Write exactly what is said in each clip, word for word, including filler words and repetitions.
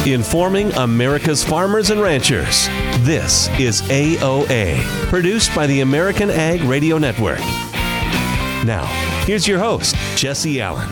informing America's farmers and ranchers. This is A O A, produced by the American Ag Radio Network. Now, here's your host, Jesse Allen.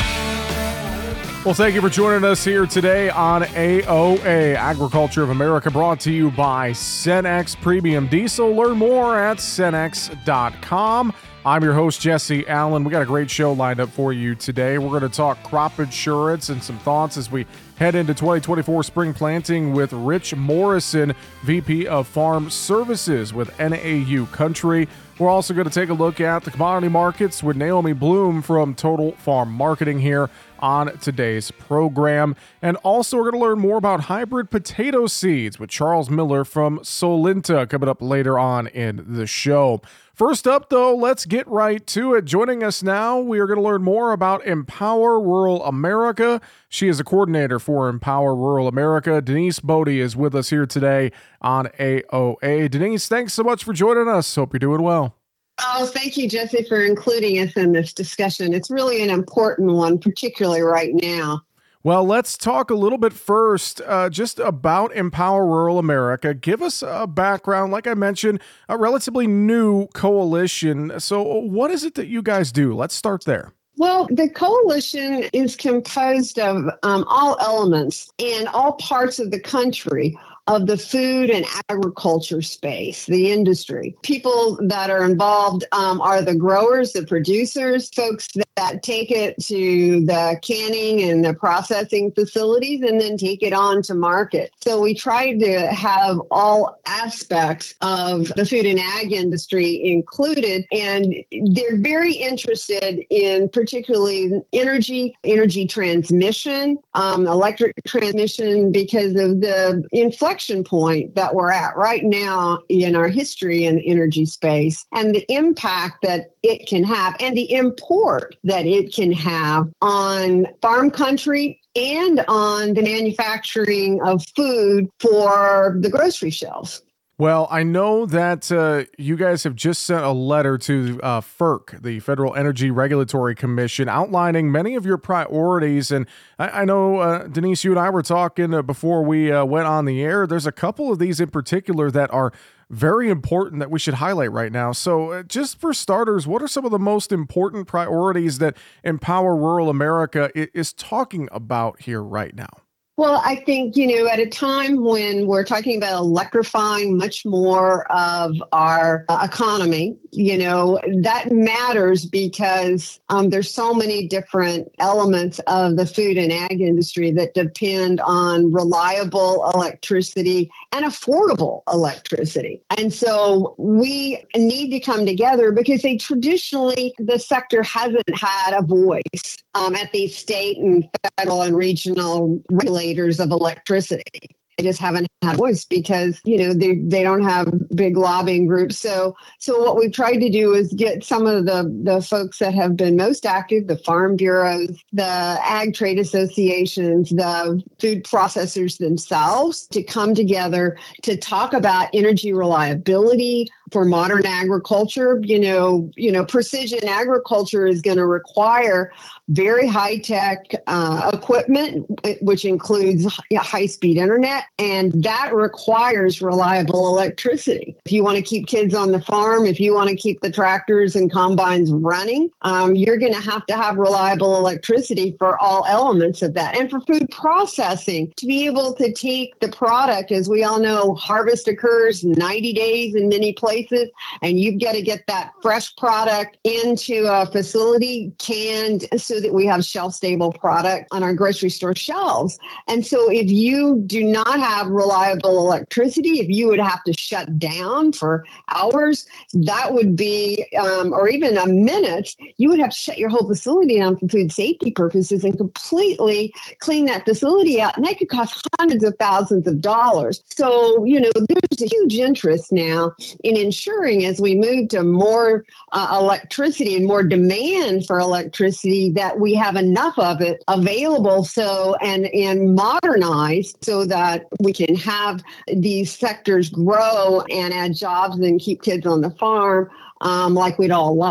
Well, thank you for joining us here today on A O A, Agriculture of America, brought to you by Cenex Premium Diesel. Learn more at cenex dot com. I'm your host, Jesse Allen. We got a great show lined up for you today. We're going to talk crop insurance and some thoughts as we head into twenty twenty-four spring planting with Rich Morrison, V P of Farm Services with N A U Country. We're also going to take a look at the commodity markets with Naomi Bloom from Total Farm Marketing here on today's program. And also we're going to learn more about hybrid potato seeds with Charles Miller from Solinta coming up later on in the show. First up, though, let's get right to it. Joining us now, we are going to learn more about Empower Rural America. She is a coordinator for Empower Rural America. Denise Bodie is with us here today on A O A. Denise, thanks so much for joining us. Hope you're doing well. Oh, thank you, Jesse, for including us in this discussion. It's really an important one, particularly right now. Well, let's talk a little bit first uh, just about Empower Rural America. Give us a background. Like I mentioned, a relatively new coalition. So what is it that you guys do? Let's start there. Well, the coalition is composed of um, all elements in all parts of the country of the food and agriculture space, the industry. People that are involved um, are the growers, the producers, folks that take it to the canning and the processing facilities and then take it on to market. So we try to have all aspects of the food and ag industry included, and they're very interested in particularly energy, energy transmission, um, electric transmission, because of the inflection point that we're at right now in our history in the energy space and the impact that it can have and the import that it can have on farm country and on the manufacturing of food for the grocery shelves. Well, I know that uh, you guys have just sent a letter to uh, F E R C, the Federal Energy Regulatory Commission, outlining many of your priorities. And I, I know, uh, Denise, you and I were talking uh, before we uh, went on the air. There's a couple of these in particular that are very important that we should highlight right now. So uh, just for starters, what are some of the most important priorities that Empower Rural America is, is talking about here right now? Well, I think, you know, at a time when we're talking about electrifying much more of our uh, economy, you know, that matters because um, there's so many different elements of the food and ag industry that depend on reliable electricity and affordable electricity. And so we need to come together because they traditionally, the sector hasn't had a voice um, at the state and federal and regional regulators of electricity. They just haven't had a voice because, you know, they, they don't have big lobbying groups. So so what we've tried to do is get some of the, the folks that have been most active, the farm bureaus, the ag trade associations, the food processors themselves, to come together to talk about energy reliability for modern agriculture. You know, you know, precision agriculture is going to require very high-tech uh, equipment, which includes high-speed internet, and that requires reliable electricity. If you want to keep kids on the farm, if you want to keep the tractors and combines running, um, you're going to have to have reliable electricity for all elements of that. And for food processing, to be able to take the product, as we all know, harvest occurs ninety days in many places, and you've got to get that fresh product into a facility canned so that we have shelf-stable product on our grocery store shelves. And so if you do not have reliable electricity, if you would have to shut down for hours, that would be, um, or even a minute, you would have to shut your whole facility down for food safety purposes and completely clean that facility out. And that could cost hundreds of thousands of dollars. So, you know, there's a huge interest now in ensuring as we move to more uh, electricity and more demand for electricity that we have enough of it available so and, and modernized so that we can have these sectors grow and add jobs and keep kids on the farm um, like we'd all like.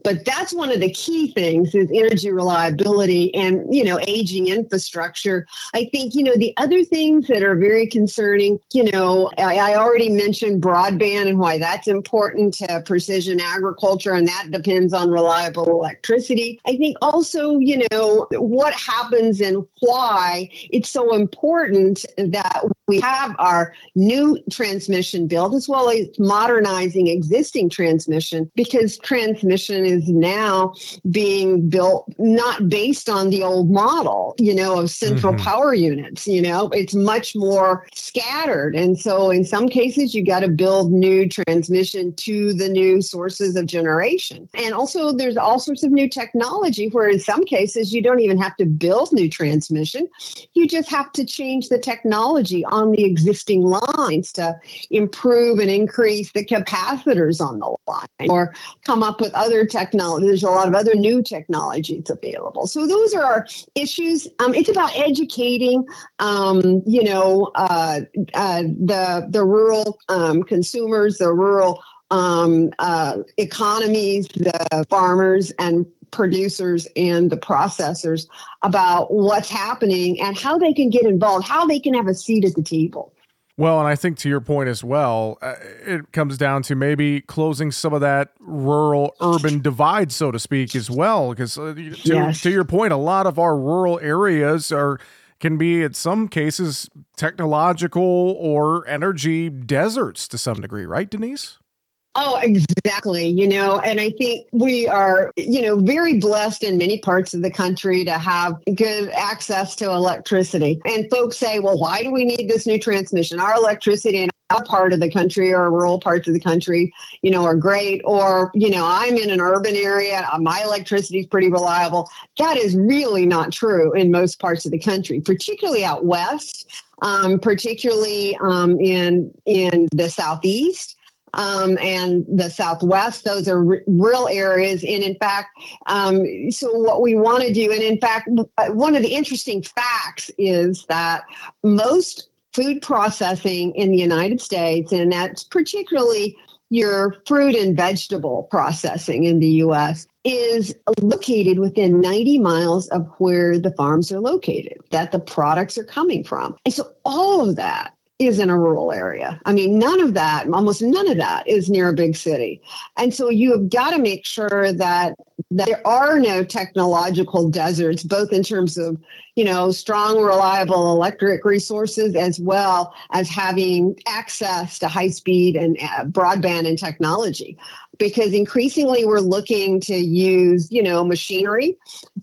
But that's one of the key things is energy reliability and, you know, aging infrastructure. I think, you know, the other things that are very concerning, you know, I, I already mentioned broadband and why that's important to precision agriculture, and that depends on reliable electricity. I think also, you know, what happens and why it's so important that we have our new transmission built as well as modernizing existing transmission, because transmission is now being built not based on the old model, you know, of central mm-hmm. power units. You know, it's much more scattered. And so in some cases, you got to build new transmission to the new sources of generation. And also there's all sorts of new technology where in some cases you don't even have to build new transmission. You just have to change the technology on the existing lines to improve and increase the capacitors on the line or come up with other technology. There's a lot of other new technologies available. So those are our issues. Um, it's about educating, um, you know, uh, uh, the, the rural um, consumers, the rural um, uh, economies, the farmers and producers and the processors about what's happening and how they can get involved, how they can have a seat at the table. Well, and I think to your point as well, uh, it comes down to maybe closing some of that rural-urban divide, so to speak, as well. Because uh, to, yes. to your point, a lot of our rural areas are can be, in some cases, technological or energy deserts to some degree, right, Denise? Oh, exactly. You know, and I think we are, you know, very blessed in many parts of the country to have good access to electricity. And folks say, well, why do we need this new transmission? Our electricity in our part of the country or rural parts of the country, you know, are great. Or, you know, I'm in an urban area. My electricity is pretty reliable. That is really not true in most parts of the country, particularly out west, um, particularly um, in in the southeast. Um, and the Southwest, those are r- real areas. And in fact, um, so what we want to do, and in fact, one of the interesting facts is that most food processing in the United States, and that's particularly your fruit and vegetable processing in the U S, is located within ninety miles of where the farms are located, that the products are coming from. And so all of that is in a rural area. I mean, none of that, almost none of that is near a big city. And so you have got to make sure that, that there are no technological deserts, both in terms of, you know, strong, reliable electric resources, as well as having access to high speed and uh, broadband and technology. Because increasingly we're looking to use, you know, machinery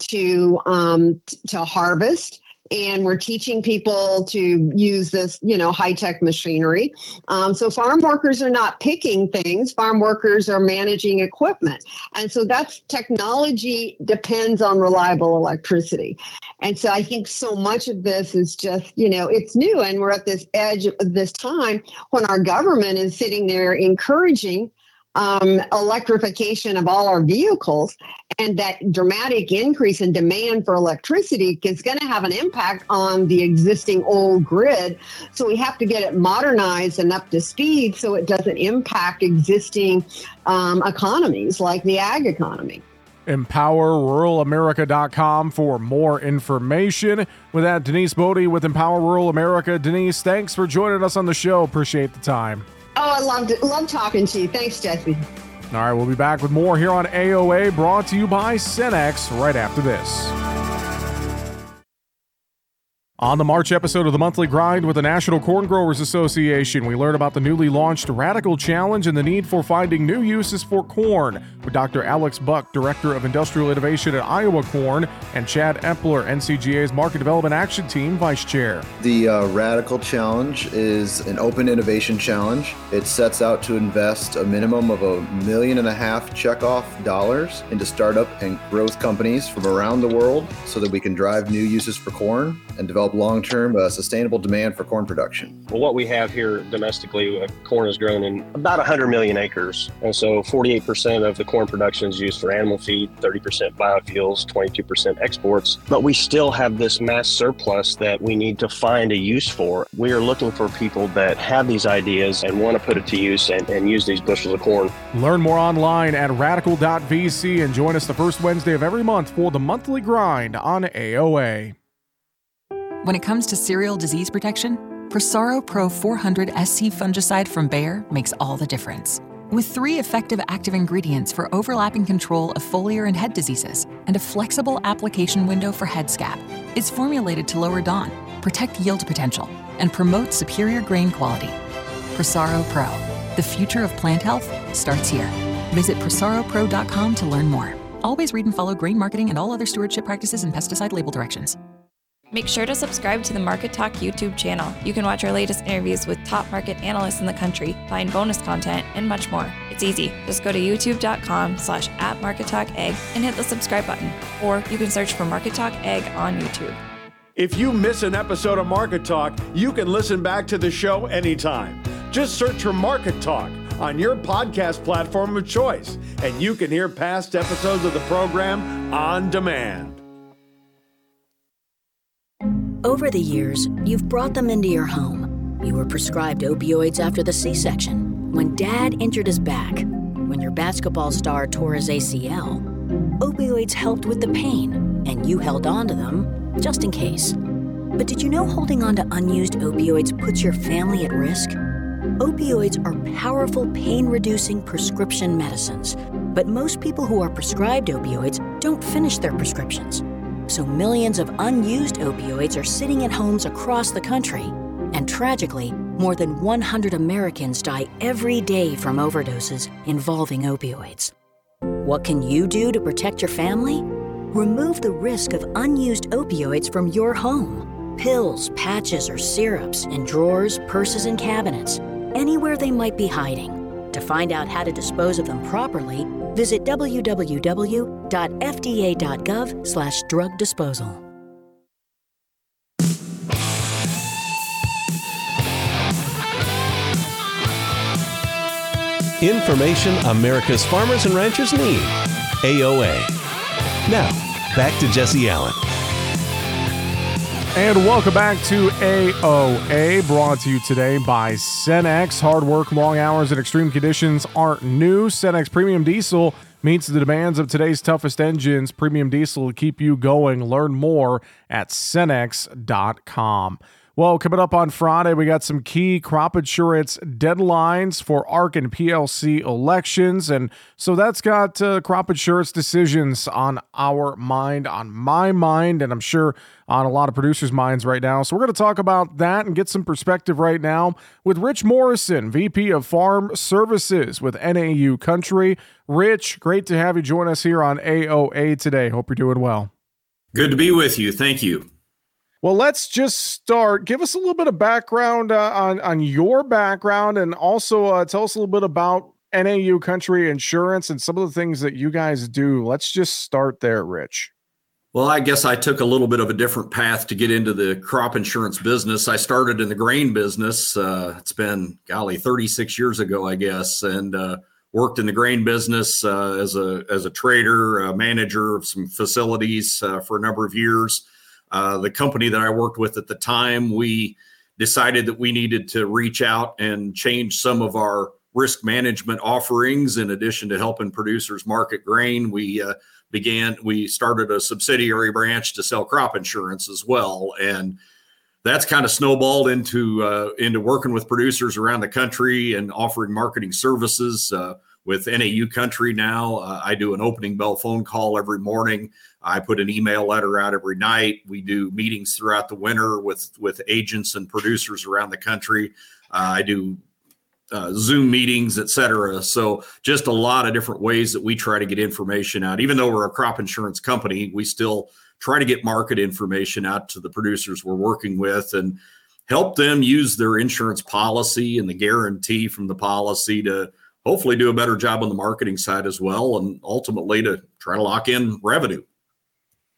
to um, t- to harvest. And we're teaching people to use this, you know, high-tech machinery. Um, so farm workers are not picking things. Farm workers are managing equipment. And so that's technology depends on reliable electricity. And so I think so much of this is just, you know, it's new. And we're at this edge of this time when our government is sitting there encouraging Um, electrification of all our vehicles, and that dramatic increase in demand for electricity is going to have an impact on the existing old grid. So we have to get it modernized and up to speed so it doesn't impact existing um, economies like the ag economy. empower rural america dot com for more information. With that, Denise Bodie with Empower Rural America. Denise, thanks for joining us on the show. Appreciate the time. Oh, I loved it. Love talking to you. Thanks, Jesse. All right, we'll be back with more here on A O A, brought to you by Cenex right after this. On the March episode of the Monthly Grind with the National Corn Growers Association, we learn about the newly launched Radical Challenge and the need for finding new uses for corn with Doctor Alex Buck, Director of Industrial Innovation at Iowa Corn, and Chad Epler, N C G A's Market Development Action Team Vice Chair. The uh, Radical Challenge is an open innovation challenge. It sets out to invest a minimum of a million and a half checkoff dollars into startup and growth companies from around the world so that we can drive new uses for corn and develop develop long-term uh, sustainable demand for corn production. Well, what we have here domestically, uh, corn is grown in about one hundred million acres. And so forty-eight percent of the corn production is used for animal feed, thirty percent biofuels, twenty-two percent exports. But we still have this mass surplus that we need to find a use for. We are looking for people that have these ideas and want to put it to use and, and use these bushels of corn. Learn more online at radical dot v c and join us the first Wednesday of every month for the monthly grind on A O A. When it comes to cereal disease protection, Prosaro Pro four hundred S C fungicide from Bayer makes all the difference. With three effective active ingredients for overlapping control of foliar and head diseases and a flexible application window for head scab, it's formulated to lower D O N, protect yield potential, and promote superior grain quality. Prosaro Pro, the future of plant health starts here. Visit prosaro pro dot com to learn more. Always read and follow grain marketing and all other stewardship practices and pesticide label directions. Make sure to subscribe to the Market Talk YouTube channel. You can watch our latest interviews with top market analysts in the country, find bonus content, and much more. It's easy. Just go to youtube.com slash at Market Talk Ag and hit the subscribe button. Or you can search for Market Talk Ag on YouTube. If you miss an episode of Market Talk, you can listen back to the show anytime. Just search for Market Talk on your podcast platform of choice, and you can hear past episodes of the program on demand. Over the years, you've brought them into your home. You were prescribed opioids after the C-section, when Dad injured his back, when your basketball star tore his A C L. Opioids helped with the pain, and you held on to them just in case. But did you know holding on to unused opioids puts your family at risk? Opioids are powerful pain-reducing prescription medicines, but most people who are prescribed opioids don't finish their prescriptions. So millions of unused opioids are sitting in homes across the country. And tragically, more than one hundred Americans die every day from overdoses involving opioids. What can you do to protect your family? Remove the risk of unused opioids from your home. Pills, patches, or syrups in drawers, purses, and cabinets, anywhere they might be hiding. To find out how to dispose of them properly, visit w w w dot f d a dot gov slash drug disposal. Information America's farmers and ranchers need. A O A. Now, back to Jesse Allen. And welcome back to A O A, brought to you today by Cenex. Hard work, long hours, and extreme conditions aren't new. Cenex Premium Diesel meets the demands of today's toughest engines. Premium Diesel will keep you going. Learn more at cenex dot com. Well, coming up on Friday, we got some key crop insurance deadlines for A R C and P L C elections. And so that's got uh, crop insurance decisions on our mind, on my mind, and I'm sure on a lot of producers' minds right now. So we're going to talk about that and get some perspective right now with Rich Morrison, V P of Farm Services with N A U Country. Rich, great to have you join us here on A O A today. Hope you're doing well. Good to be with you. Thank you. Well, let's just start. Give us a little bit of background uh, on, on your background, and also uh, tell us a little bit about N A U Country Insurance and some of the things that you guys do. Let's just start there, Rich. Well, I guess I took a little bit of a different path to get into the crop insurance business. I started in the grain business. Uh, it's been, golly, thirty-six years ago, I guess, and uh, worked in the grain business uh, as a as a trader, a manager of some facilities uh, for a number of years. Uh, the company that I worked with at the time, we decided that we needed to reach out and change some of our risk management offerings. In addition to helping producers market grain, we uh, began, we started a subsidiary branch to sell crop insurance as well. And that's kind of snowballed into, uh, into working with producers around the country and offering marketing services. Uh, with N A U Country now, uh, I do an opening bell phone call every morning. I put an email letter out every night. We do meetings throughout the winter with, with agents and producers around the country. Uh, I do uh, Zoom meetings, et cetera. So just a lot of different ways that we try to get information out. Even though we're a crop insurance company, we still try to get market information out to the producers we're working with and help them use their insurance policy and the guarantee from the policy to hopefully do a better job on the marketing side as well, and ultimately to try to lock in revenue.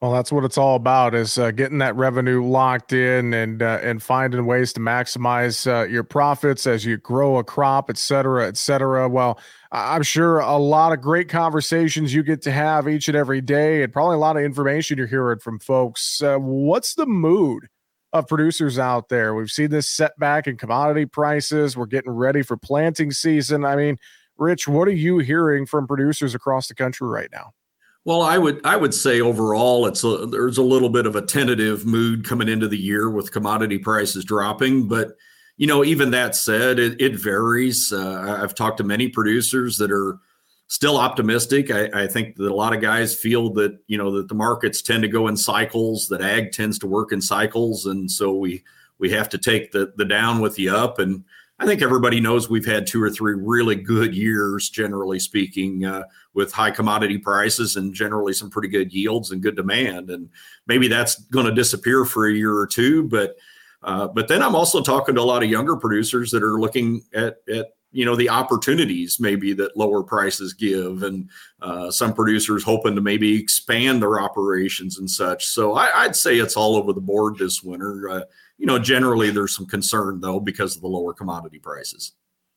Well, that's what it's all about, is uh, getting that revenue locked in and uh, and finding ways to maximize uh, your profits as you grow a crop, et cetera, et cetera. Well, I'm sure a lot of great conversations you get to have each and every day, and probably a lot of information you're hearing from folks. Uh, what's the mood of producers out there? We've seen this setback in commodity prices. We're getting ready for planting season. I mean, Rich, what are you hearing from producers across the country right now? Well, I would I would say overall, it's a, there's a little bit of a tentative mood coming into the year with commodity prices dropping. But, you know, even that said, it, it varies. Uh, I've talked to many producers that are still optimistic. I, I think that a lot of guys feel that, you know, that the markets tend to go in cycles, that ag tends to work in cycles. And so we we have to take the the down with the up. And I think everybody knows we've had two or three really good years, generally speaking, uh, with high commodity prices and generally some pretty good yields and good demand. And maybe that's going to disappear for a year or two. But uh, but then I'm also talking to a lot of younger producers that are looking at, at you know, the opportunities maybe that lower prices give, and uh, some producers hoping to maybe expand their operations and such. So I, I'd say it's all over the board this winter. Uh, you know, generally there's some concern though because of the lower commodity prices.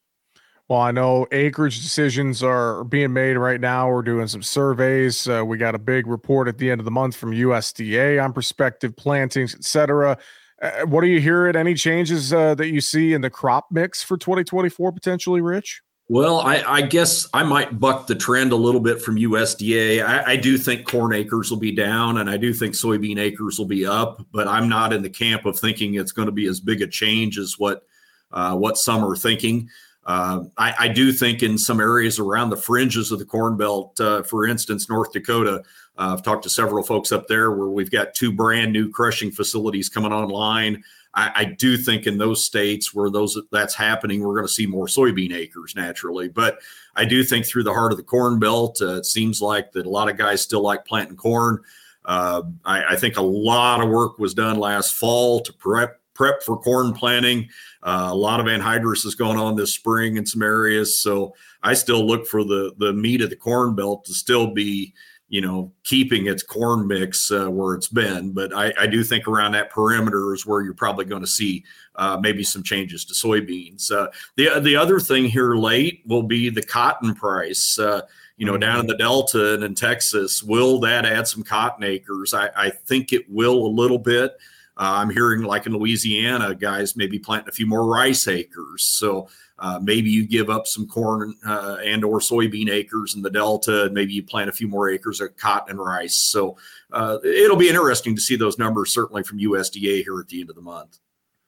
Well, I know acreage decisions are being made right now. We're doing some surveys. Uh, we got a big report at the end of the month from U S D A on prospective plantings, et cetera. Uh, what do you hear? At any changes uh, that you see in the crop mix for twenty twenty-four potentially, Rich? Well, I, I guess I might buck the trend a little bit from U S D A. I, I do think corn acres will be down, and I do think soybean acres will be up, but I'm not in the camp of thinking it's going to be as big a change as what uh, what some are thinking. Uh, I, I do think in some areas around the fringes of the Corn Belt, uh, for instance, North Dakota, uh, I've talked to several folks up there where we've got two brand new crushing facilities coming online. I, I do think in those states where those that's happening, we're going to see more soybean acres naturally. But I do think through the heart of the Corn Belt, uh, it seems like that a lot of guys still like planting corn. Uh, I, I think a lot of work was done last fall to prep prep for corn planting. Uh, a lot of anhydrous is going on this spring in some areas. So I still look for the the meat of the Corn Belt to still be, you know, keeping its corn mix uh, where it's been. But I, I do think around that perimeter is where you're probably going to see uh, maybe some changes to soybeans. Uh, the, the other thing here late will be the cotton price. Uh, you know, down in the Delta and in Texas, will that add some cotton acres? I, I think it will a little bit. Uh, I'm hearing like in Louisiana, guys maybe planting a few more rice acres. So uh, maybe you give up some corn uh, and or soybean acres in the Delta, and maybe you plant a few more acres of cotton and rice. So uh, it'll be interesting to see those numbers, certainly from U S D A here at the end of the month.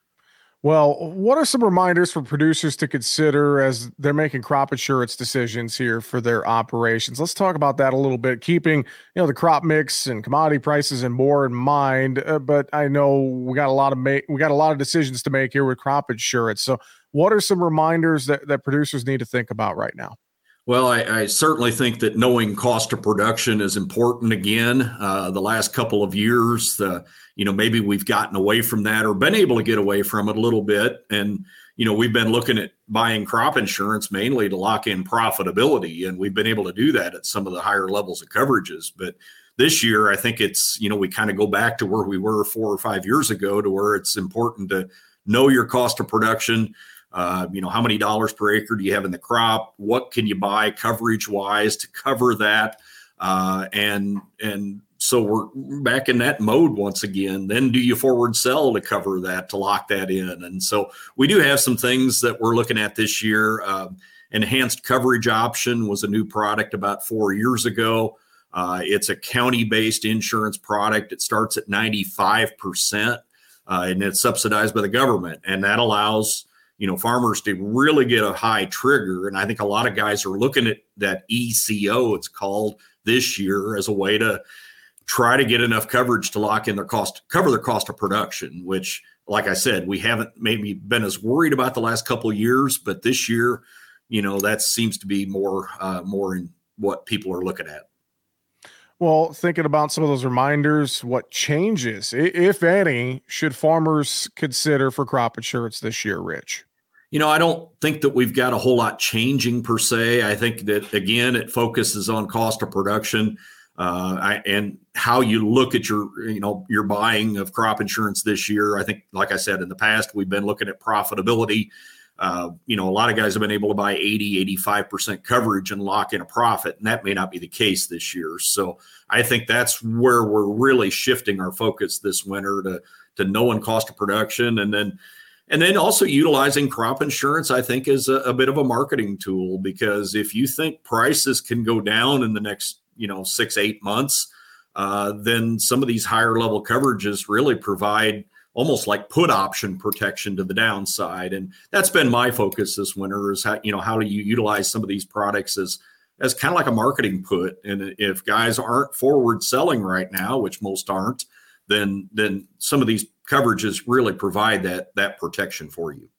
Well, what are some reminders for producers to consider as they're making crop insurance decisions here for their operations? Let's talk about that a little bit, keeping, you know, the crop mix and commodity prices and more in mind. Uh, but I know we got a lot of make, we got a lot of decisions to make here with crop insurance. So what are some reminders that, that producers need to think about right now? Well, I, I certainly think that knowing cost of production is important again. Uh, the last couple of years, the, you know, maybe we've gotten away from that or been able to get away from it a little bit. And, you know, we've been looking at buying crop insurance mainly to lock in profitability. And we've been able to do that at some of the higher levels of coverages. But this year, I think it's, you know, we kind of go back to where we were four or five years ago, to where it's important to know your cost of production. Uh, you know, how many dollars per acre do you have in the crop? What can you buy coverage wise to cover that? Uh, and, and so we're back in that mode once again. Then do you forward sell to cover that, to lock that in? And so we do have some things that we're looking at this year. Uh, enhanced coverage option was a new product about four years ago. Uh, it's a county-based insurance product. It starts at ninety-five percent uh, and it's subsidized by the government. And that allows, you know, farmers to really get a high trigger. And I think a lot of guys are looking at that E C O, it's called, this year as a way to try to get enough coverage to lock in their cost, cover their cost of production, which, like I said, we haven't maybe been as worried about the last couple of years, but this year, you know, that seems to be more, uh, more in what people are looking at. Well, thinking about some of those reminders, what changes, if any, should farmers consider for crop insurance this year, Rich? You know, I don't think that we've got a whole lot changing per se. I think that, again, it focuses on cost of production. Uh, I, and how you look at your, you know, your buying of crop insurance this year. I think, like I said, in the past, we've been looking at profitability. Uh, you know, a lot of guys have been able to buy eighty, eighty-five percent coverage and lock in a profit, and that may not be the case this year. So I think that's where we're really shifting our focus this winter to, to knowing cost of production. And then, and then also utilizing crop insurance, I think, is a, a bit of a marketing tool, because if you think prices can go down in the next, you know, six, eight months, uh, then some of these higher level coverages really provide almost like put option protection to the downside. And that's been my focus this winter, is how, you know, how do you utilize some of these products as, as kind of like a marketing put. And if guys aren't forward selling right now, which most aren't, then, then some of these coverages really provide that, that protection for you.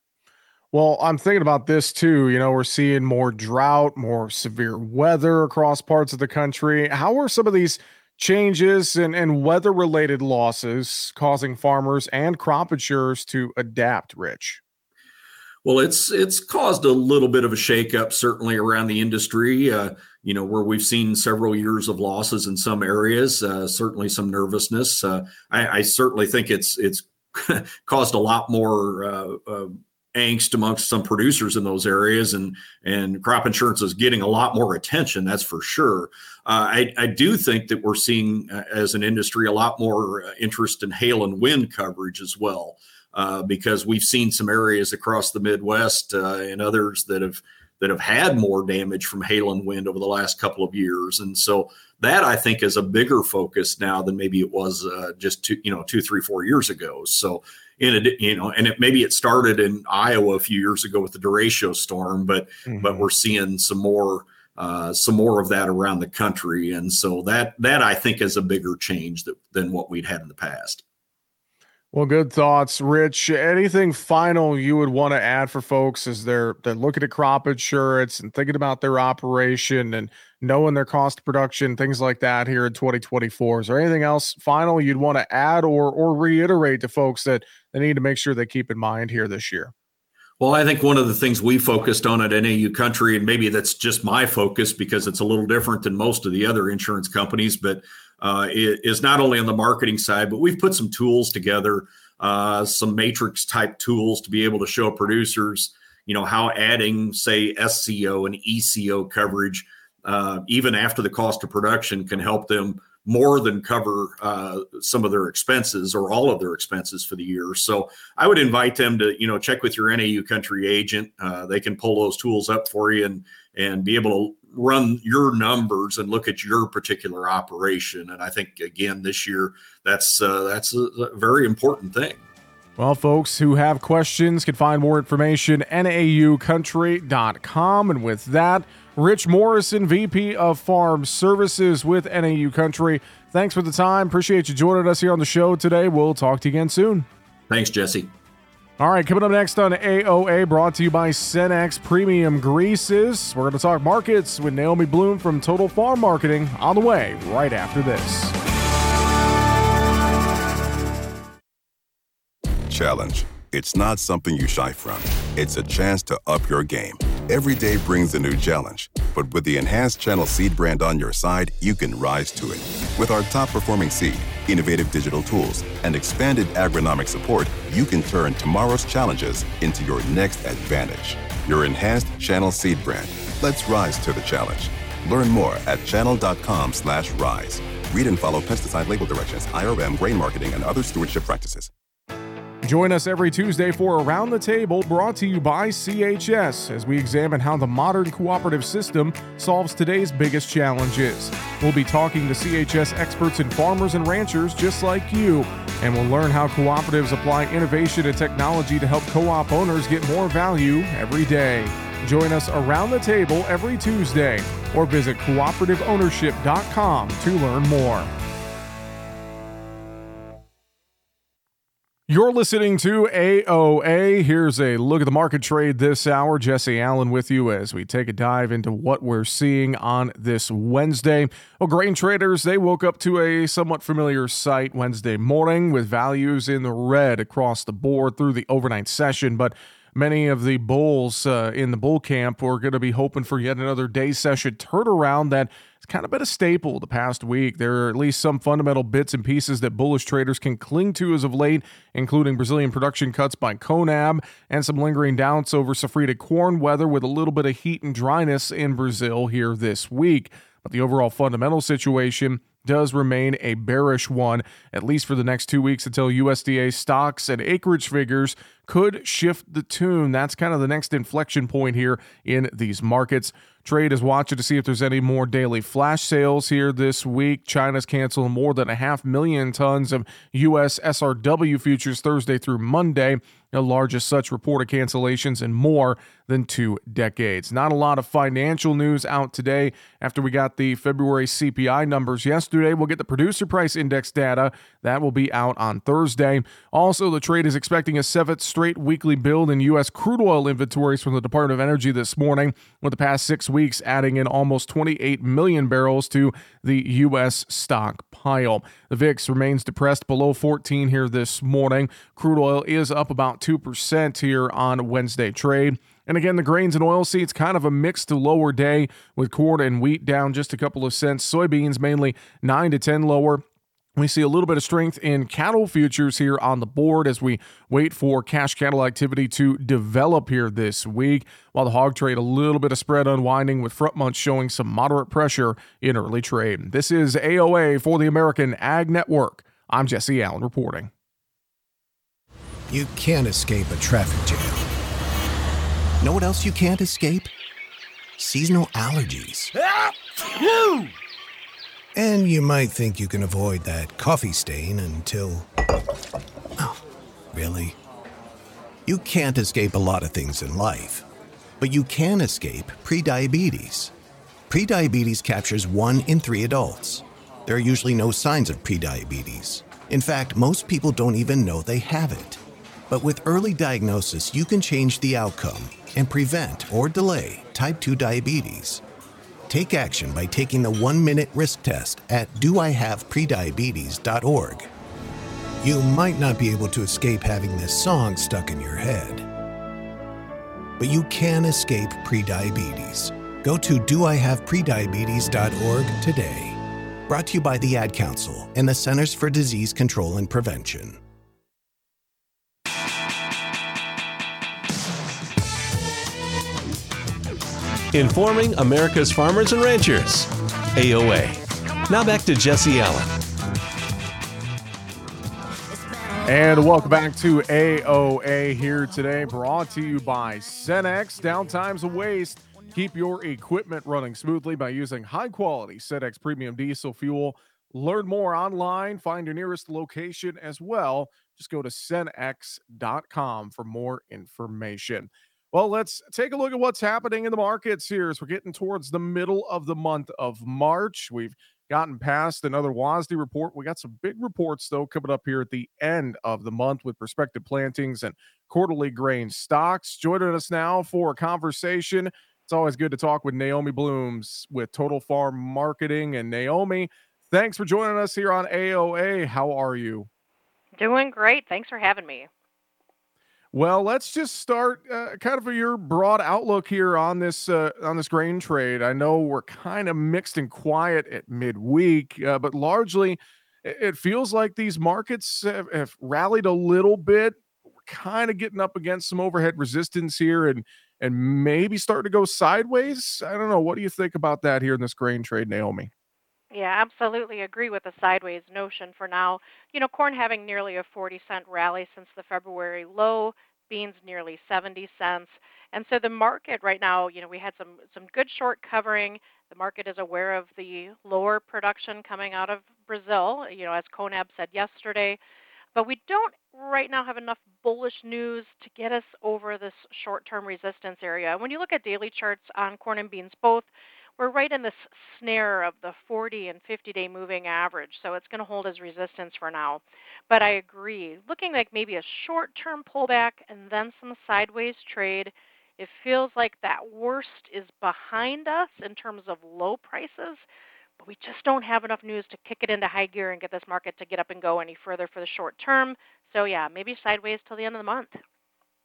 Well, I'm thinking about this too. You know, we're seeing more drought, more severe weather across parts of the country. How are some of these changes and, and weather-related losses causing farmers and crop insurers to adapt, Rich? Well, it's it's caused a little bit of a shakeup, certainly around the industry, uh, you know, where we've seen several years of losses in some areas, uh, certainly some nervousness. Uh, I, I certainly think it's it's caused a lot more uh, uh, angst amongst some producers in those areas, and and crop insurance is getting a lot more attention, that's for sure. Uh, I, I do think that we're seeing, uh, as an industry, a lot more uh, interest in hail and wind coverage as well, uh, because we've seen some areas across the Midwest uh, and others that have that have had more damage from hail and wind over the last couple of years. And so that, I think, is a bigger focus now than maybe it was uh, just two, you know, two, three, four years ago. So in a, you know, and it maybe it started in Iowa a few years ago with the derecho storm, but mm-hmm. but we're seeing some more uh, some more of that around the country, and so that that I think is a bigger change that, than what we'd had in the past. Well, good thoughts, Rich. Anything final you would want to add for folks as they're they're looking at crop insurance and thinking about their operation and knowing their cost of production, things like that here in twenty twenty-four? Is there anything else final you'd want to add or or reiterate to folks that they need to make sure they keep in mind here this year? Well, I think one of the things we focused on at N A U Country, and maybe that's just my focus because it's a little different than most of the other insurance companies, but uh, it is not only on the marketing side, but we've put some tools together, uh, some matrix type tools to be able to show producers, you know, how adding, say, S C O and E C O coverage, uh, even after the cost of production, can help them more than cover uh, some of their expenses or all of their expenses for the year. So I would invite them to, you know, check with your N A U Country agent. Uh, they can pull those tools up for you and and be able to run your numbers and look at your particular operation. And I think, again, this year, that's uh, that's a, a very important thing. Well, folks who have questions can find more information N A U country dot com. And with that, Rich Morrison, V P of Farm Services with N A U Country, thanks for the time. Appreciate you joining us here on the show today. We'll talk to you again soon. Thanks, Jesse. All right, coming up next on A O A, brought to you by Cenex Premium Greases. We're going to talk markets with Naomi Bloom from Total Farm Marketing on the way right after this. Challenge. It's not something you shy from. It's a chance to up your game. Every day brings a new challenge, but with the enhanced Channel Seed brand on your side, you can rise to it. With our top-performing seed, innovative digital tools, and expanded agronomic support, you can turn tomorrow's challenges into your next advantage. Your enhanced Channel Seed brand. Let's rise to the challenge. Learn more at channel dot com slash rise. Read and follow pesticide label directions, I R M, grain marketing, and other stewardship practices. Join us every Tuesday for Around the Table, brought to you by C H S, as we examine how the modern cooperative system solves today's biggest challenges. We'll be talking to C H S experts and farmers and ranchers just like you, and we'll learn how cooperatives apply innovation and technology to help co-op owners get more value every day. Join us Around the Table every Tuesday, or visit cooperative ownership dot com to learn more. You're listening to A O A. Here's a look at the market trade this hour. Jesse Allen with you as we take a dive into what we're seeing on this Wednesday. Well, grain traders, they woke up to a somewhat familiar sight Wednesday morning with values in the red across the board through the overnight session, but many of the bulls uh, in the bull camp are going to be hoping for yet another day session turnaround that has kind of been a staple the past week. There are at least some fundamental bits and pieces that bullish traders can cling to as of late, including Brazilian production cuts by CONAB and some lingering doubts over Safrita corn weather with a little bit of heat and dryness in Brazil here this week. But the overall fundamental situation does remain a bearish one, at least for the next two weeks until U S D A stocks and acreage figures could shift the tune. That's kind of the next inflection point here in these markets. Trade is watching to see if there's any more daily flash sales here this week. China's canceling more than a half million tons of U S S R W futures Thursday through Monday, the largest such reported cancellations in more than two decades. Not a lot of financial news out today after we got the February C P I numbers yesterday. We'll get the producer price index data. That will be out on Thursday. Also, the trade is expecting a seventh straight weekly build in U S crude oil inventories from the Department of Energy this morning, with the past six weeks adding in almost twenty-eight million barrels to the U S stockpile. The V I X remains depressed below fourteen here this morning. Crude oil is up about two percent here on Wednesday trade. And again, the grains and oilseeds, kind of a mixed to lower day, with corn and wheat down just a couple of cents. Soybeans mainly nine to ten lower. We see a little bit of strength in cattle futures here on the board as we wait for cash cattle activity to develop here this week, while the hog trade a little bit of spread unwinding, with front months showing some moderate pressure in early trade. This is A O A for the American Ag Network. I'm Jesse Allen reporting. You can't escape a traffic jam. Know what else you can't escape? Seasonal allergies. And you might think you can avoid that coffee stain until... Oh, really? You can't escape a lot of things in life, but you can escape prediabetes. Prediabetes captures one in three adults. There are usually no signs of prediabetes. In fact, most people don't even know they have it. But with early diagnosis, you can change the outcome and prevent or delay type two diabetes. Take action by taking the one-minute risk test at do I have prediabetes dot org. You might not be able to escape having this song stuck in your head, but you can escape prediabetes. Go to do I have prediabetes dot org today. Brought to you by the Ad Council and the Centers for Disease Control and Prevention. Informing America's farmers and ranchers. A O A. Now back to Jesse Allen. And welcome back to A O A here today, brought to you by Cenex. Downtime's a waste. Keep your equipment running smoothly by using high-quality Cenex Premium Diesel Fuel. Learn more online. Find your nearest location as well. Just go to cenex dot com for more information. Well, let's take a look at what's happening in the markets here as we're getting towards the middle of the month of March. We've gotten past another W A S D report. We got some big reports, though, coming up here at the end of the month with prospective plantings and quarterly grain stocks. Joining us now for a conversation. It's always good to talk with Naomi Blooms with Total Farm Marketing. And Naomi, thanks for joining us here on A O A. How are you? Doing great. Thanks for having me. Well, let's just start uh, kind of your broad outlook here on this uh, on this grain trade. I know we're kind of mixed and quiet at midweek, uh, but largely it feels like these markets have, have rallied a little bit. We're kind of getting up against some overhead resistance here and and maybe starting to go sideways. I don't know. What do you think about that here in this grain trade, Naomi? Yeah, absolutely agree with the sideways notion for now. You know, corn having nearly a forty cent rally since the February low, beans nearly seventy cents. And so the market right now, you know, we had some, some good short covering. The market is aware of the lower production coming out of Brazil, you know, as CONAB said yesterday. But we don't right now have enough bullish news to get us over this short-term resistance area. When you look at daily charts on corn and beans both, we're right in this snare of the forty and fifty-day moving average, so it's going to hold as resistance for now. But I agree, looking like maybe a short-term pullback and then some sideways trade, it feels like that worst is behind us in terms of low prices, but we just don't have enough news to kick it into high gear and get this market to get up and go any further for the short term. So yeah, maybe sideways till the end of the month.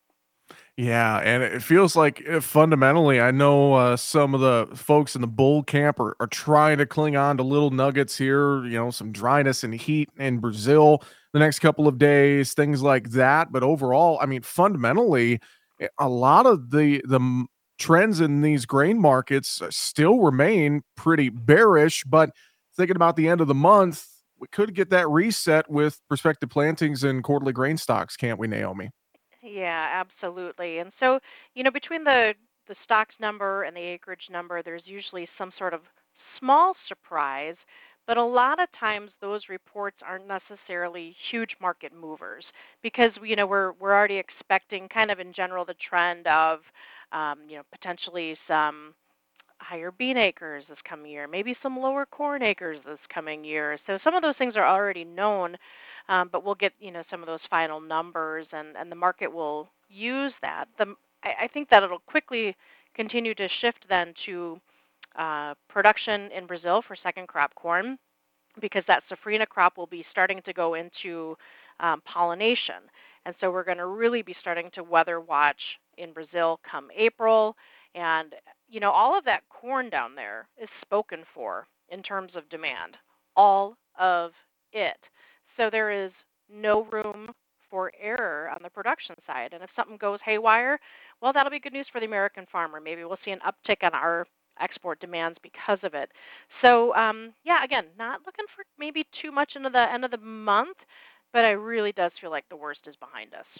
Yeah, and it feels like uh, fundamentally, I know uh, some of the folks in the bull camp are, are trying to cling on to little nuggets here, you know, some dryness and heat in Brazil the next couple of days, things like that. But overall, I mean, fundamentally, eh, a lot of the the m- trends in these grain markets uh, still remain pretty bearish. But thinking about the end of the month, we could get that reset with prospective plantings and quarterly grain stocks, can't we, Naomi? Yeah, absolutely. And so, you know, between the the stocks number and the acreage number, there's usually some sort of small surprise, but a lot of times those reports aren't necessarily huge market movers because you know we're we're already expecting kind of in general the trend of um, you know potentially some higher bean acres this coming year, maybe some lower corn acres this coming year. So some of those things are already known, um, but we'll get you know some of those final numbers, and and the market will use that. The I, I think that it'll quickly continue to shift then to uh, production in Brazil for second crop corn because that safrinha crop will be starting to go into um, pollination. And so we're going to really be starting to weather watch in Brazil come April. And, you know, all of that corn down there is spoken for in terms of demand, all of it. So there is no room for error on the production side. And if something goes haywire, well, that'll be good news for the American farmer. Maybe we'll see an uptick on our export demands because of it. So um, yeah, again, not looking for maybe too much into the end of the month, but it really does feel like the worst is behind us.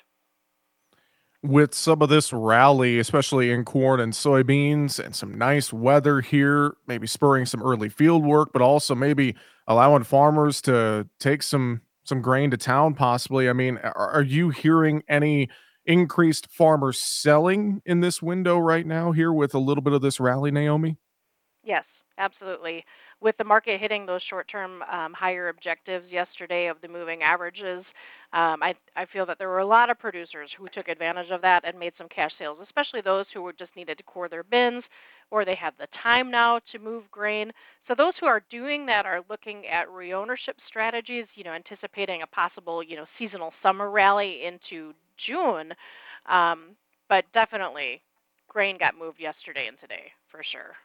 With some of this rally, especially in corn and soybeans, and some nice weather here, maybe spurring some early field work, but also maybe allowing farmers to take some some grain to town, possibly. I mean, are, are you hearing any increased farmer selling in this window right now here with a little bit of this rally, Naomi? Yes, absolutely. With the market hitting those short-term um, higher objectives yesterday of the moving averages, um, I, I feel that there were a lot of producers who took advantage of that and made some cash sales, especially those who were just needed to core their bins or they have the time now to move grain. So those who are doing that are looking at reownership strategies, you know, anticipating a possible, you know, seasonal summer rally into June. Um, but definitely, grain got moved yesterday and today for sure.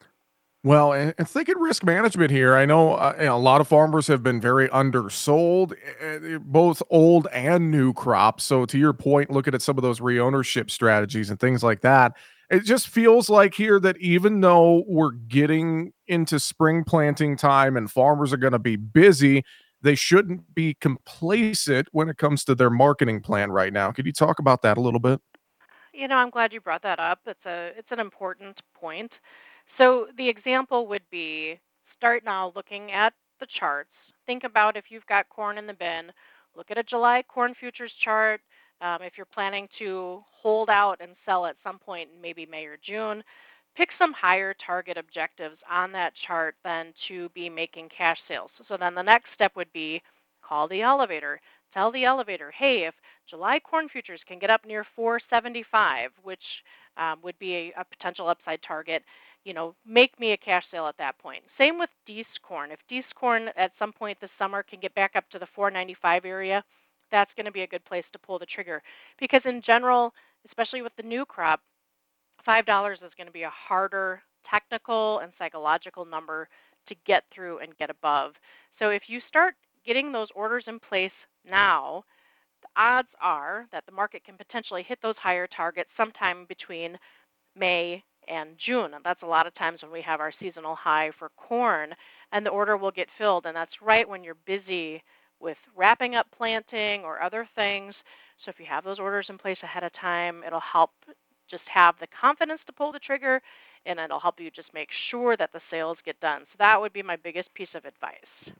Well, and, and thinking risk management here, I know, uh, you know, a lot of farmers have been very undersold, uh, both old and new crops. So, to your point, looking at some of those reownership strategies and things like that, it just feels like here that even though we're getting into spring planting time and farmers are going to be busy, they shouldn't be complacent when it comes to their marketing plan right now. Could you talk about that a little bit? You know, I'm glad you brought that up. It's a it's an important point. So the example would be start now looking at the charts. Think about if you've got corn in the bin, look at a July corn futures chart. Um, if you're planning to hold out and sell at some point in maybe May or June, pick some higher target objectives on that chart then to be making cash sales. So then the next step would be call the elevator. Tell the elevator, hey, if July corn futures can get up near four seventy-five, which um, would be a, a potential upside target, you know, make me a cash sale at that point. Same with Dees corn. If Dees corn at some point this summer can get back up to the four ninety-five area, that's going to be a good place to pull the trigger. Because in general, especially with the new crop, five dollars is going to be a harder technical and psychological number to get through and get above. So if you start getting those orders in place now, the odds are that the market can potentially hit those higher targets sometime between May and June. And that's a lot of times when we have our seasonal high for corn, and the order will get filled. And that's right when you're busy with wrapping up planting or other things. So if you have those orders in place ahead of time, it'll help just have the confidence to pull the trigger, and it'll help you just make sure that the sales get done. So that would be my biggest piece of advice.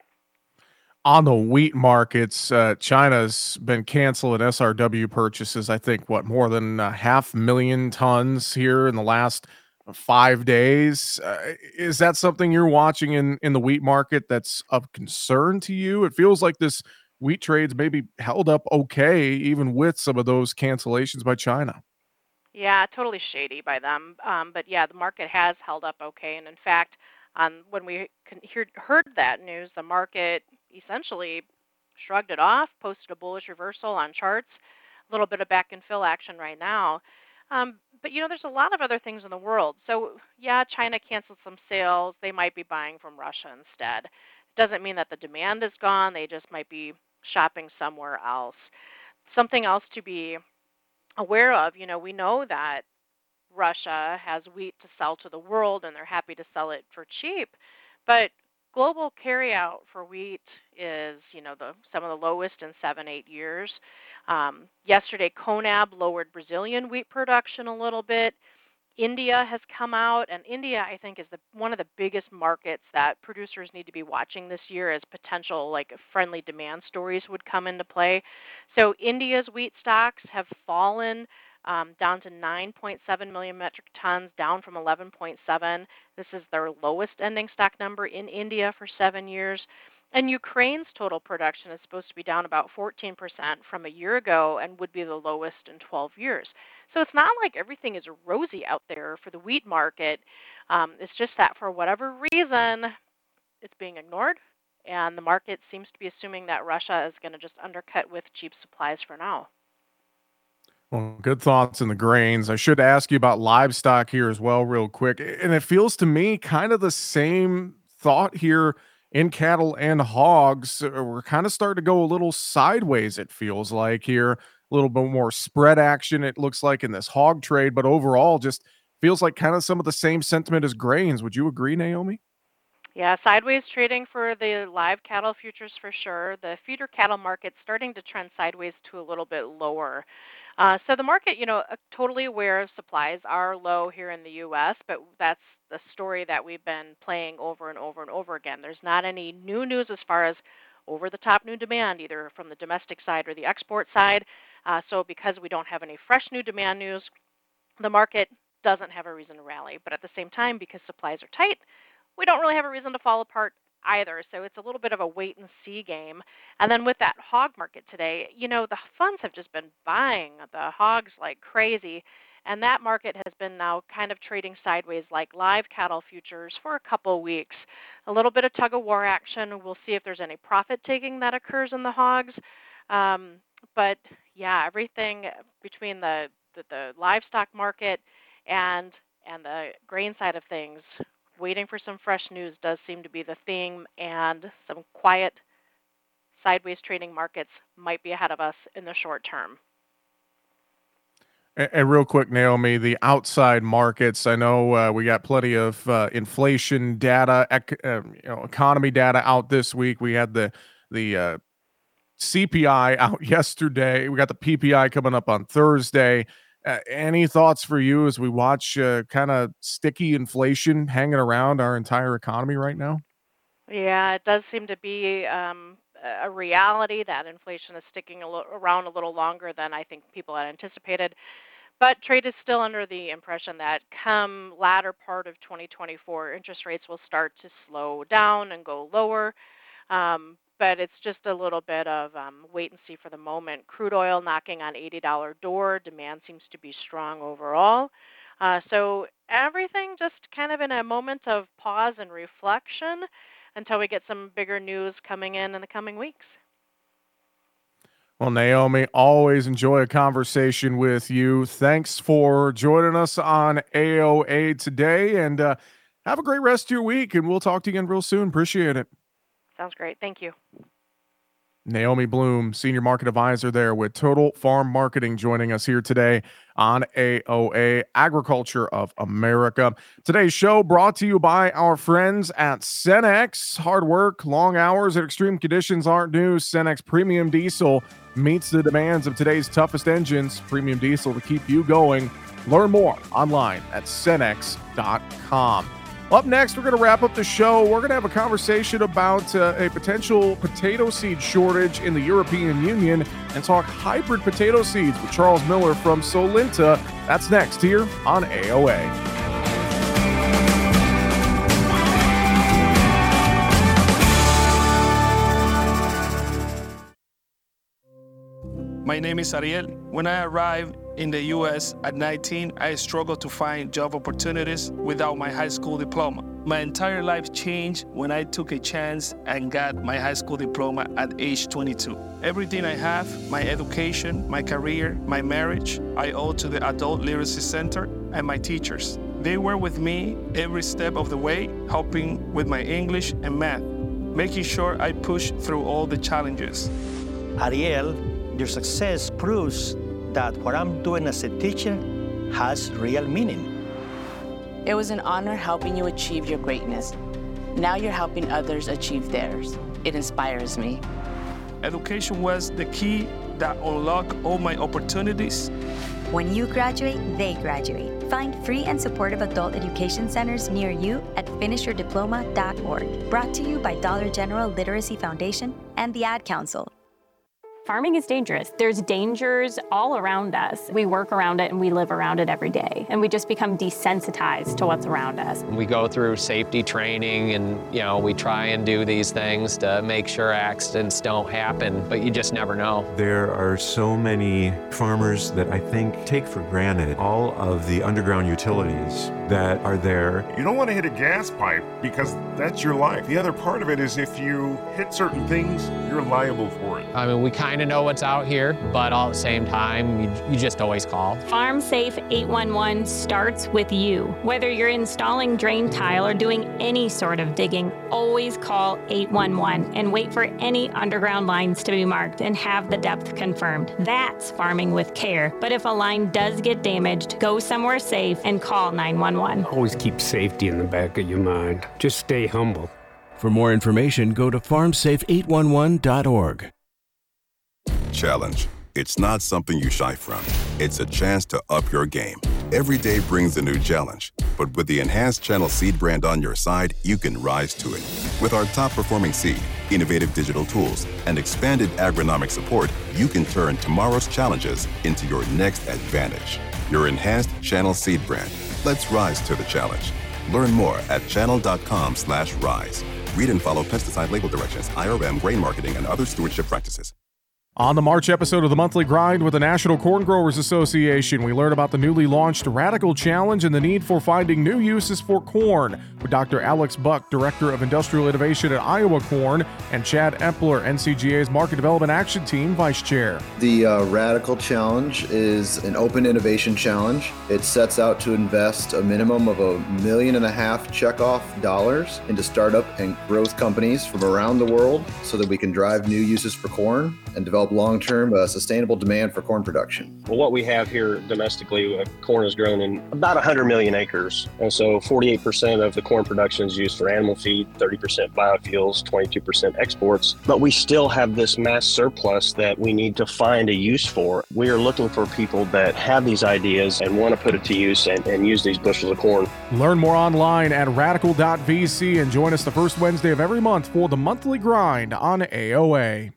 On the wheat markets, uh, China's been canceling S R W purchases. I think what more than a half million tons here in the last five days. Uh, is that something you're watching in in the wheat market that's of concern to you? It feels like this wheat trades maybe held up okay, even with some of those cancellations by China. Yeah, totally shady by them. Um, but yeah, the market has held up okay. And in fact, um, when we con- heard, heard that news, the market essentially shrugged it off, posted a bullish reversal on charts. little bit of back and fill action right now. Um, but, you know, there's a lot of other things in the world. So, yeah, China canceled some sales. They might be buying from Russia instead. It doesn't mean that the demand is gone. They just might be shopping somewhere else. Something else to be aware of, you know, we know that Russia has wheat to sell to the world, and they're happy to sell it for cheap. But global carryout for wheat is, you know, the some of the lowest in seven, eight years. Um, yesterday, CONAB lowered Brazilian wheat production a little bit. India has come out, and India, I think, is the, one of the biggest markets that producers need to be watching this year as potential, like, friendly demand stories would come into play. So India's wheat stocks have fallen um, down to nine point seven million metric tons, down from eleven point seven. This is their lowest ending stock number in India for seven years. And Ukraine's total production is supposed to be down about fourteen percent from a year ago and would be the lowest in twelve years. So it's not like everything is rosy out there for the wheat market. Um, it's just that for whatever reason, it's being ignored, and the market seems to be assuming that Russia is going to just undercut with cheap supplies for now. Well, good thoughts in the grains. I should ask you about livestock here as well real quick. And it feels to me kind of the same thought here in cattle and hogs. We're kind of starting to go a little sideways, it feels like here. A little bit more spread action, it looks like, in this hog trade. But overall, just feels like kind of some of the same sentiment as grains. Would you agree, Naomi? Yeah, sideways trading for the live cattle futures for sure. The feeder cattle market's starting to trend sideways to a little bit lower. Uh, so the market, you know, totally aware of supplies are low here in the U S, but that's the story that we've been playing over and over and over again. There's not any new news as far as over-the-top new demand, either from the domestic side or the export side. Uh, so because we don't have any fresh new demand news, the market doesn't have a reason to rally. But at the same time, because supplies are tight, we don't really have a reason to fall apart either. So it's a little bit of a wait and see game. And then with that hog market today, you know, the funds have just been buying the hogs like crazy. And that market has been now kind of trading sideways like live cattle futures for a couple of weeks. A little bit of tug of war action. We'll see if there's any profit taking that occurs in the hogs. Um, but yeah, everything between the, the, the livestock market and and the grain side of things, waiting for some fresh news does seem to be the theme, and some quiet sideways trading markets might be ahead of us in the short term. And, and real quick, Naomi, the outside markets, I know uh, we got plenty of uh, inflation data, ec- uh, you know, economy data out this week. We had the the uh, C P I out yesterday. We got the P P I coming up on Thursday. Uh, any thoughts for you as we watch uh, kind of sticky inflation hanging around our entire economy right now? Yeah, it does seem to be um, a reality that inflation is sticking a lo- around a little longer than I think people had anticipated. But trade is still under the impression that come latter part of twenty twenty-four, interest rates will start to slow down and go lower. Um, but it's just a little bit of um, wait and see for the moment. Crude oil knocking on eighty dollars door. Demand seems to be strong overall. Uh, so everything just kind of in a moment of pause and reflection until we get some bigger news coming in in the coming weeks. Well, Naomi, always enjoy a conversation with you. Thanks for joining us on A O A today, and uh, have a great rest of your week, and we'll talk to you again real soon. Appreciate it. Sounds great. Thank you. Naomi Bloom, Senior Market Advisor there with Total Farm Marketing, joining us here today on A O A, Agriculture of America. Today's show brought to you by our friends at Cenex. Hard work, long hours, and extreme conditions aren't new. Cenex Premium Diesel meets the demands of today's toughest engines. Premium Diesel to keep you going. Learn more online at cenex dot com. Up next, we're going to wrap up the show. We're going to have a conversation about uh, a potential potato seed shortage in the European Union and talk hybrid potato seeds with Charles Miller from Solinta. That's next here on A O A. My name is Ariel. When I arrived in the U S at nineteen, I struggled to find job opportunities without my high school diploma. My entire life changed when I took a chance and got my high school diploma at age twenty-two. Everything I have, my education, my career, my marriage, I owe to the Adult Literacy Center and my teachers. They were with me every step of the way, helping with my English and math, making sure I push through all the challenges. Ariel, your success proves that what I'm doing as a teacher has real meaning. It was an honor helping you achieve your greatness. Now you're helping others achieve theirs. It inspires me. Education was the key that unlocked all my opportunities. When you graduate, they graduate. Find free and supportive adult education centers near you at finish your diploma dot org. Brought to you by Dollar General Literacy Foundation and the Ad Council. Farming is dangerous. There's dangers all around us. We work around it and we live around it every day. And we just become desensitized to what's around us. We go through safety training and, you know, we try and do these things to make sure accidents don't happen, but you just never know. There are so many farmers that I think take for granted all of the underground utilities that are there. You don't want to hit a gas pipe because that's your life. The other part of it is if you hit certain things, you're liable for it. I mean, we kind of know what's out here, but all at the same time, you, you just always call. Farm Safe eight one one starts with you. Whether you're installing drain tile or doing any sort of digging, always call eight one one and wait for any underground lines to be marked and have the depth confirmed. That's farming with care. But if a line does get damaged, go somewhere safe and call nine one one. Always keep safety in the back of your mind. Just stay humble. For more information, go to farm safe eight one one dot org. Challenge. It's not something you shy from. It's a chance to up your game. Every day brings a new challenge, but with the Enhanced Channel Seed brand on your side, you can rise to it. With our top-performing seed, innovative digital tools, and expanded agronomic support, you can turn tomorrow's challenges into your next advantage. Your Enhanced Channel Seed brand. Let's rise to the challenge. Learn more at channel.com slash rise. Read and follow pesticide label directions, I R M, grain marketing, and other stewardship practices. On the March episode of the Monthly Grind with the National Corn Growers Association, we learn about the newly launched Radical Challenge and the need for finding new uses for corn with Doctor Alex Buck, Director of Industrial Innovation at Iowa Corn, and Chad Epler, N C G A's Market Development Action Team Vice Chair. The uh, Radical Challenge is an open innovation challenge. It sets out to invest a minimum of a million and a half checkoff dollars into startup and growth companies from around the world so that we can drive new uses for corn and develop long-term uh, sustainable demand for corn production. Well, what we have here domestically, uh, corn is grown in about one hundred million acres. And so forty-eight percent of the corn production is used for animal feed, thirty percent biofuels, twenty-two percent exports. But we still have this mass surplus that we need to find a use for. We are looking for people that have these ideas and want to put it to use and, and use these bushels of corn. Learn more online at radical dot v c and join us the first Wednesday of every month for the Monthly Grind on A O A.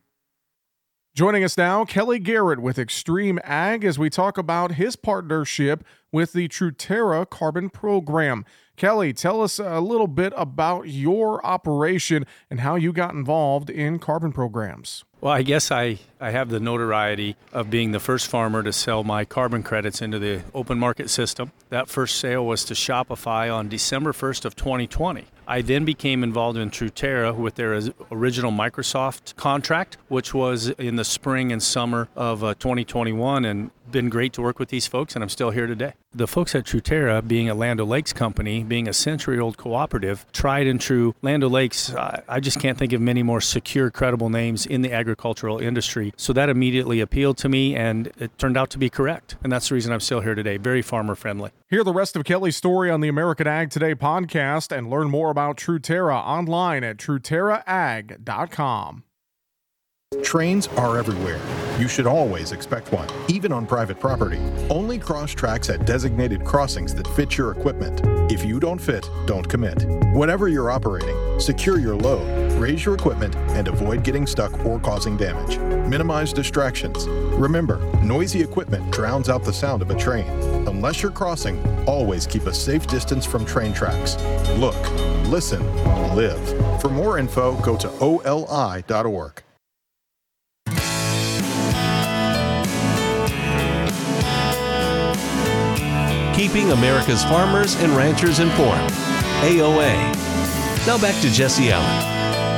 Joining us now, Kelly Garrett with Extreme Ag as we talk about his partnership with the Truterra Carbon Program. Kelly, tell us a little bit about your operation and how you got involved in carbon programs. Well, I guess I, I have the notoriety of being the first farmer to sell my carbon credits into the open market system. That first sale was to Shopify on December first of twenty twenty. I then became involved in Truterra with their original Microsoft contract, which was in the spring and summer of uh, twenty twenty-one, and been great to work with these folks, and I'm still here today. The folks at Truterra, being a Land O'Lakes company, being a century-old cooperative, tried and true. Land O'Lakes, uh, I just can't think of many more secure, credible names in the agricultural industry. So that immediately appealed to me, and it turned out to be correct. And that's the reason I'm still here today. Very farmer-friendly. Hear the rest of Kelly's story on the American Ag Today podcast and learn more about Truterra online at truterra ag dot com. Trains are everywhere. You should always expect one, even on private property. Only cross tracks at designated crossings that fit your equipment. If you don't fit, don't commit. Whenever you're operating, secure your load, raise your equipment, and avoid getting stuck or causing damage. Minimize distractions. Remember, noisy equipment drowns out the sound of a train. Unless you're crossing, always keep a safe distance from train tracks. Look, listen, live. For more info, go to O L I dot org. Keeping America's farmers and ranchers informed. A O A. Now back to Jesse Allen.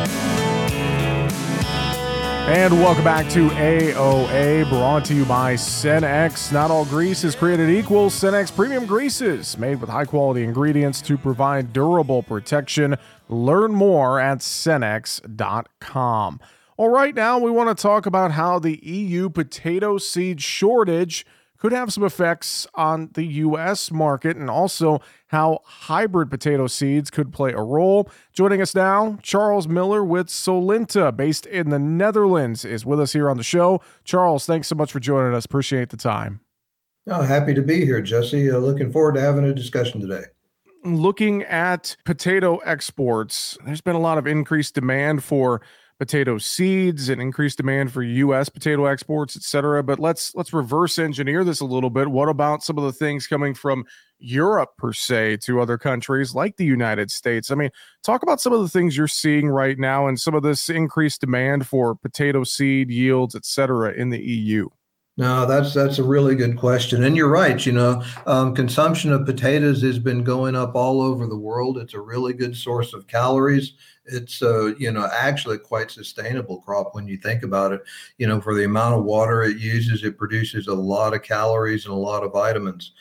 And welcome back to A O A, brought to you by Cenex. Not all grease is created equal. Cenex premium greases made with high-quality ingredients to provide durable protection. Learn more at cenex dot com. All right, now we want to talk about how the E U potato seed shortage could have some effects on the U S market, and also how hybrid potato seeds could play a role. Joining us now, Charles Miller with Solinta, based in the Netherlands, is with us here on the show. Charles, thanks so much for joining us. Appreciate the time. Oh, happy to be here, Jesse. Uh, looking forward to having a discussion today. Looking at potato exports, there's been a lot of increased demand for potato seeds and increased demand for U S potato exports, et cetera. But let's let's reverse engineer this a little bit. What about some of the things coming from Europe, per se, to other countries like the United States? I mean, talk about some of the things you're seeing right now and some of this increased demand for potato seed yields, et cetera, in the E U. No, that's that's a really good question. And you're right, you know, um, consumption of potatoes has been going up all over the world. It's a really good source of calories. It's, uh, you know, actually quite sustainable crop when you think about it. You know, for the amount of water it uses, it produces a lot of calories and a lot of vitamins.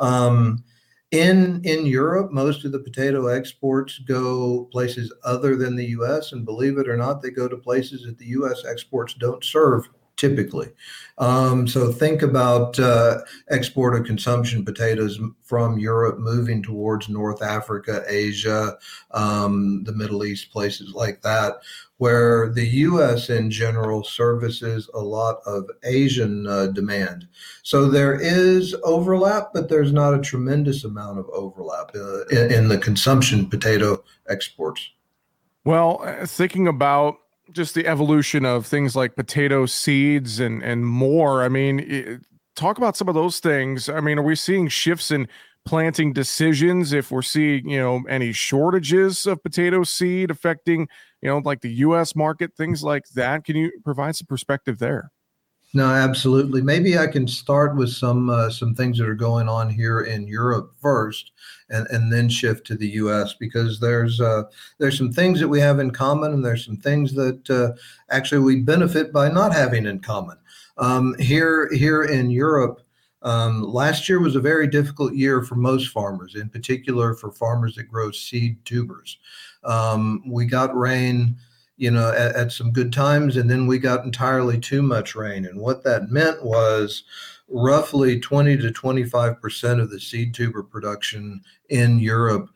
Um, in in Europe, most of the potato exports go places other than the U S, and believe it or not, they go to places that the U S exports don't serve typically. Um, so think about uh, export of consumption potatoes from Europe moving towards North Africa, Asia, um, the Middle East, places like that, where the U S in general services a lot of Asian uh, demand. So there is overlap, but there's not a tremendous amount of overlap uh, in, in the consumption potato exports. Well, thinking about just the evolution of things like potato seeds and, and more. I mean, it, talk about some of those things. I mean, are we seeing shifts in planting decisions? If we're seeing, you know, any shortages of potato seed affecting, you know, like the U S market, things like that. Can you provide some perspective there? No, absolutely. Maybe I can start with some uh, some things that are going on here in Europe first, and, and then shift to the U S, because there's uh, there's some things that we have in common, and there's some things that uh, actually we benefit by not having in common. Um, here here in Europe, um, last year was a very difficult year for most farmers, in particular for farmers that grow seed tubers. Um, we got rain, you know, at, at some good times, and then we got entirely too much rain. And what that meant was roughly twenty to twenty-five percent of the seed tuber production in Europe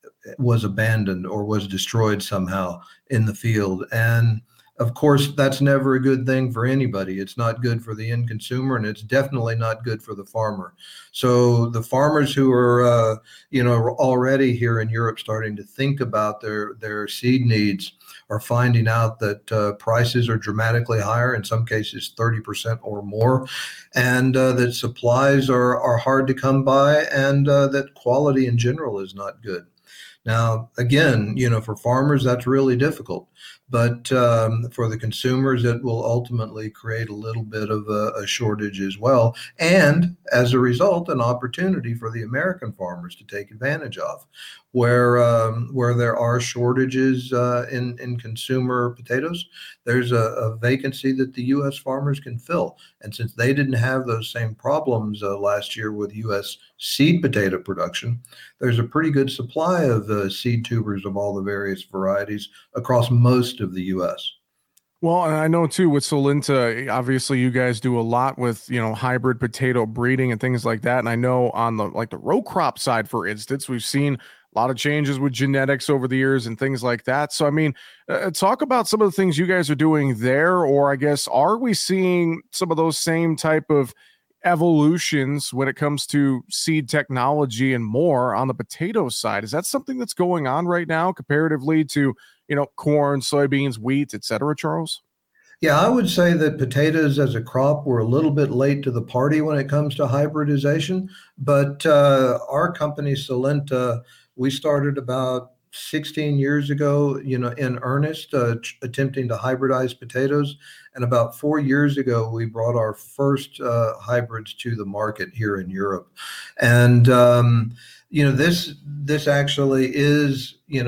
was abandoned or was destroyed somehow in the field. And of course, that's never a good thing for anybody. It's not good for the end consumer, and it's definitely not good for the farmer. So the farmers who are, uh, you know, already here in Europe starting to think about their, their seed needs are finding out that uh, prices are dramatically higher, in some cases thirty percent or more, and uh, that supplies are, are hard to come by, and uh, that quality in general is not good. Now, again, you know, for farmers, that's really difficult. But um, for the consumers, it will ultimately create a little bit of a, a shortage as well. And as a result, an opportunity for the American farmers to take advantage of, where um, where there are shortages uh, in, in consumer potatoes, there's a, a vacancy that the U S farmers can fill. And since they didn't have those same problems uh, last year with U S seed potato production, there's a pretty good supply of uh, seed tubers of all the various varieties across most of the U S. Well, and I know too with Solinta, obviously you guys do a lot with, you know, hybrid potato breeding and things like that. And I know on the like the row crop side, for instance, we've seen a lot of changes with genetics over the years and things like that. So, I mean, uh, talk about some of the things you guys are doing there, or I guess, are we seeing some of those same type of evolutions when it comes to seed technology and more on the potato side? Is that something that's going on right now comparatively to, you know, corn, soybeans, wheat, et cetera, Charles? Yeah, I would say that potatoes as a crop were a little bit late to the party when it comes to hybridization, but uh, our company, Solinta, we started about sixteen years ago, you know, in earnest, uh, ch- attempting to hybridize potatoes. And about four years ago, we brought our first uh, hybrids to the market here in Europe. And, um, you know, this, this actually is, you know,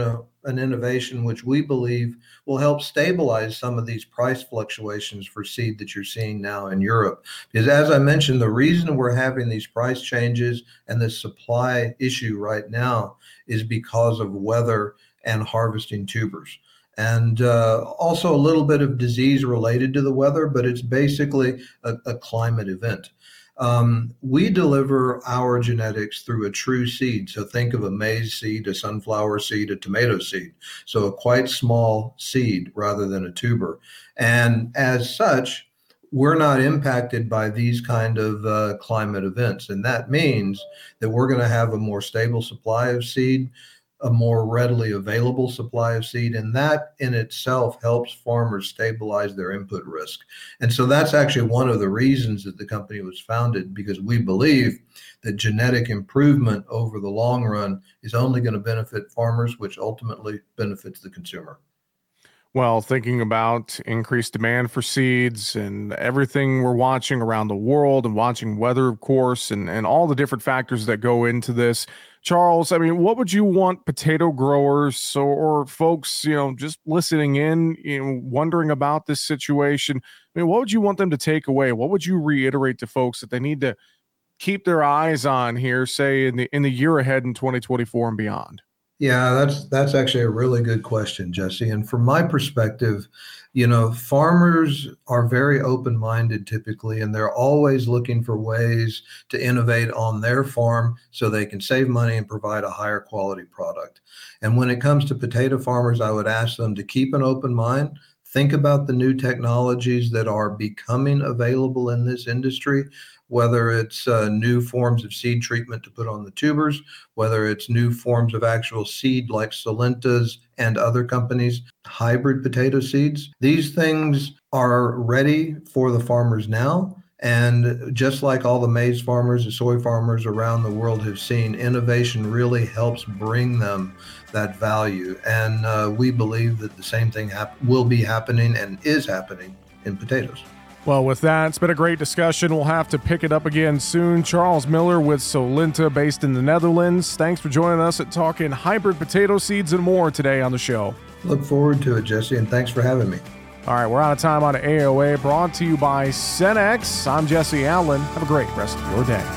an innovation which we believe will help stabilize some of these price fluctuations for seed that you're seeing now in Europe. Because as I mentioned, the reason we're having these price changes and this supply issue right now is because of weather and harvesting tubers. And uh, also a little bit of disease related to the weather, but it's basically a, a climate event. Um, we deliver our genetics through a true seed. So think of a maize seed, a sunflower seed, a tomato seed. So a quite small seed rather than a tuber. And as such, we're not impacted by these kind of uh, climate events. And that means that we're going to have a more stable supply of seed, a more readily available supply of seed, and that in itself helps farmers stabilize their input risk. And so that's actually one of the reasons that the company was founded, because we believe that genetic improvement over the long run is only going to benefit farmers, which ultimately benefits the consumer. Well, thinking about increased demand for seeds and everything we're watching around the world and watching weather, of course, and, and all the different factors that go into this, Charles, I mean, what would you want potato growers or, or folks, you know, just listening in, you know, wondering about this situation? I mean, what would you want them to take away? What would you reiterate to folks that they need to keep their eyes on here, say in the in the year ahead in twenty twenty-four and beyond? Yeah, that's that's actually a really good question, Jesse. And from my perspective, you know, farmers are very open-minded typically, and they're always looking for ways to innovate on their farm so they can save money and provide a higher quality product. And when it comes to potato farmers, I would ask them to keep an open mind. Think about the new technologies that are becoming available in this industry, whether it's uh, new forms of seed treatment to put on the tubers, whether it's new forms of actual seed like Solenta's and other companies, hybrid potato seeds. These things are ready for the farmers now. And just like all the maize farmers and soy farmers around the world have seen, innovation really helps bring them that value. And uh, we believe that the same thing hap- will be happening and is happening in potatoes. Well, with that, it's been a great discussion. We'll have to pick it up again soon. Charles Miller with Solenta, based in the Netherlands. Thanks for joining us at Talking Hybrid Potato Seeds and more today on the show. Look forward to it, Jesse, and thanks for having me. All right, we're out of time on A O A, brought to you by Cenex. I'm Jesse Allen. Have a great rest of your day.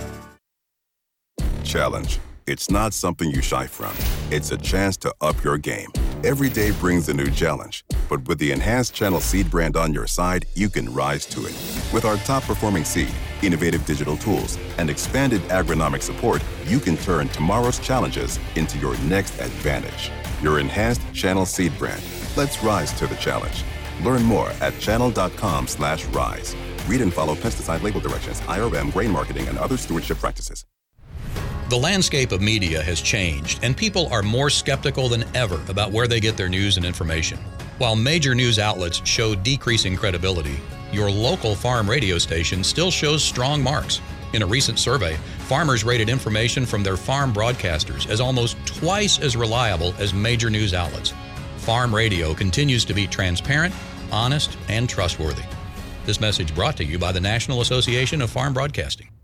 Challenge. It's not something you shy from. It's a chance to up your game. Every day brings a new challenge, but with the Enhanced Channel Seed brand on your side, you can rise to it. With our top-performing seed, innovative digital tools, and expanded agronomic support, you can turn tomorrow's challenges into your next advantage. Your Enhanced Channel Seed brand. Let's rise to the challenge. Learn more at channel.com slash rise. Read and follow pesticide label directions, I R M, grain marketing, and other stewardship practices. The landscape of media has changed, and people are more skeptical than ever about where they get their news and information. While major news outlets show decreasing credibility, your local farm radio station still shows strong marks. In a recent survey, farmers rated information from their farm broadcasters as almost twice as reliable as major news outlets. Farm radio continues to be transparent, honest, and trustworthy. This message brought to you by the National Association of Farm Broadcasting.